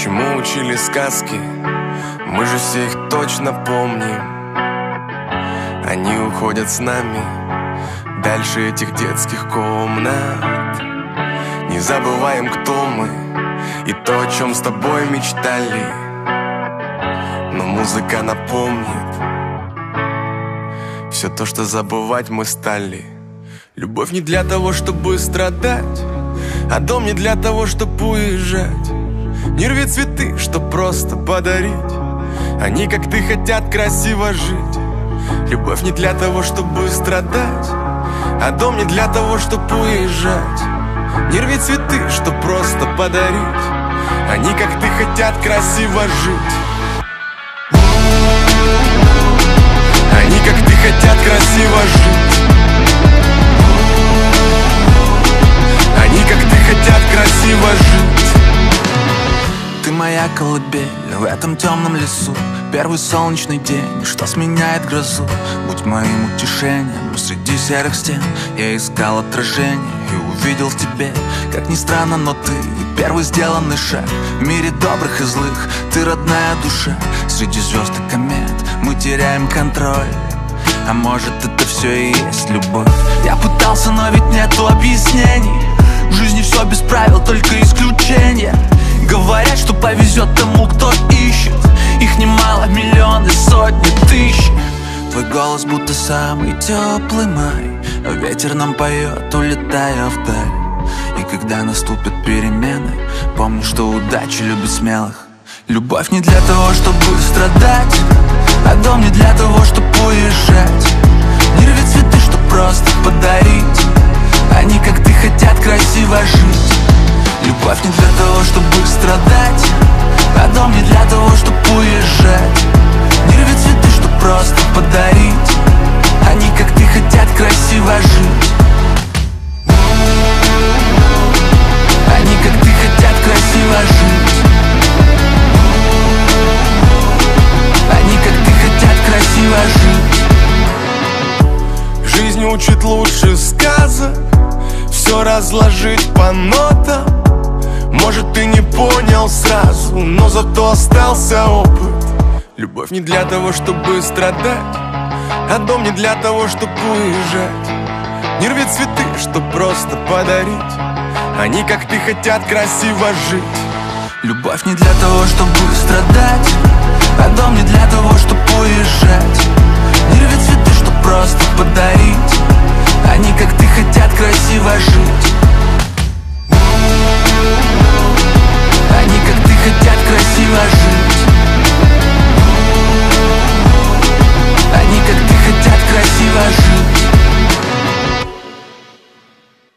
чему учили сказки, мы же все их точно помним. Они уходят с нами дальше этих детских комнат. Не забываем, кто мы и то, о чем с тобой мечтали. Но музыка напомнит все то, что забывать мы стали. Любовь не для того, чтобы страдать, а дом не для того, чтобы уезжать. Не рви цветы, чтоб просто подарить. Они, как ты, хотят красиво жить. Любовь не для того, чтобы страдать, а дом не для того, чтобы уезжать. Не рви цветы, чтоб просто подарить. Они, как ты, хотят красиво жить. Они, как ты, хотят красиво жить. Они, как ты, хотят красиво жить. Ты моя колыбель в этом темном лесу, первый солнечный день, что сменяет грозу. Будь моим утешением среди серых стен. Я искал отражение и увидел в тебе, как ни странно, но ты первый сделанный шаг в мире добрых и злых. Ты родная душа, среди звезд и комет мы теряем контроль. А может, это все и есть любовь? Я пытался, но ведь нету объяснений. В жизни все без правил, только исключения. Говорят, что повезет тому, кто ищет. Их немало, миллионы, сотни тысяч. Твой голос будто самый теплый май, ветер нам поет, улетая вдаль. И когда наступят перемены, помни, что удача любит смелых. Любовь не для того, чтобы страдать, а дом не для того, чтобы уезжать. Не рви цветы, чтоб просто подарить. Они, как ты, хотят красиво жить. Любовь не для того, чтобы страдать, а дом не для того, чтобы уезжать. Не рви цветы, чтоб просто подарить. Они, как ты, хотят красиво жить. Они, как ты, хотят красиво жить. Они, как ты, хотят красиво жить. Жизнь учит лучше сказок, все разложить по нотам. Может, ты не понял сразу, но зато остался опыт. Любовь не для того, чтобы страдать, а дом не для того, чтобы уезжать. Не рви цветы, чтоб просто подарить. Они, как ты, хотят красиво жить. Любовь не для того, чтобы страдать, а дом не для того, чтобы уезжать. Не рви цветы, чтоб просто подарить. Они, как ты, хотят красиво жить.